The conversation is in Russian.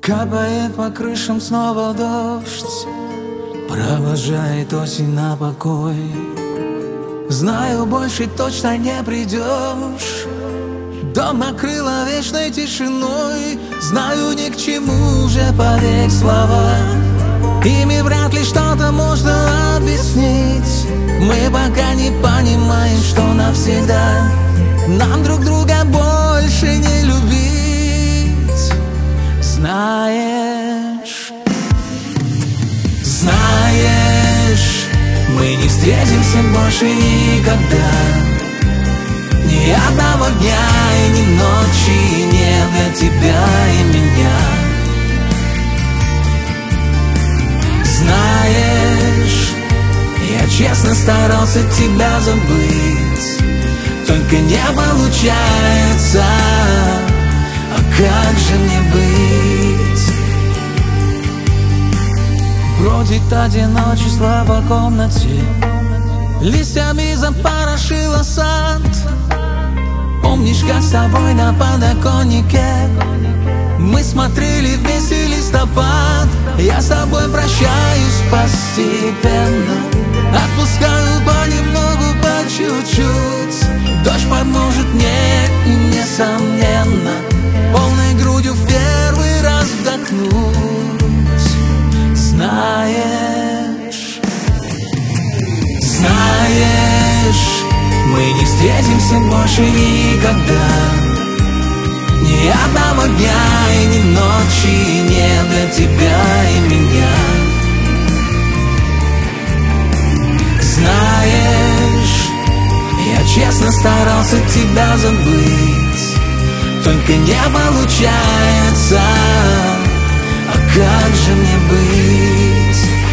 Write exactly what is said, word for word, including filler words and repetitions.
Капает по крышам снова дождь, провожает осень на покой. Знаю, больше точно не придешь. Дом накрыло вечной тишиной. Знаю, ни к чему уже поверь слова. Ими вряд ли что-то можно объяснить. Мы пока не понимаем, что навсегда нам друг друга больше не любить. Знаешь, знаешь, мы не встретимся больше никогда. Ни одного дня и ни ночи нет для тебя и меня. Знаешь, я честно старался тебя забыть, только не получается. А как же мне быть? Бродит одиночество по комнате, листьями запорошило сад. Помнишь, как с тобой на подоконнике мы смотрели вместе листопад? Я с тобой прощаюсь постепенно, отпускаю понемногу, по чуть-чуть. Дождь поможет мне, и несомненно, полной грудью в первый раз вдохнуть. Знаешь, знаешь, мы не встретимся больше никогда. Ни одного дня и ни ночи нет для тебя и меня. Знаешь, я честно старался тебя забыть, только не получается. А как же мне быть?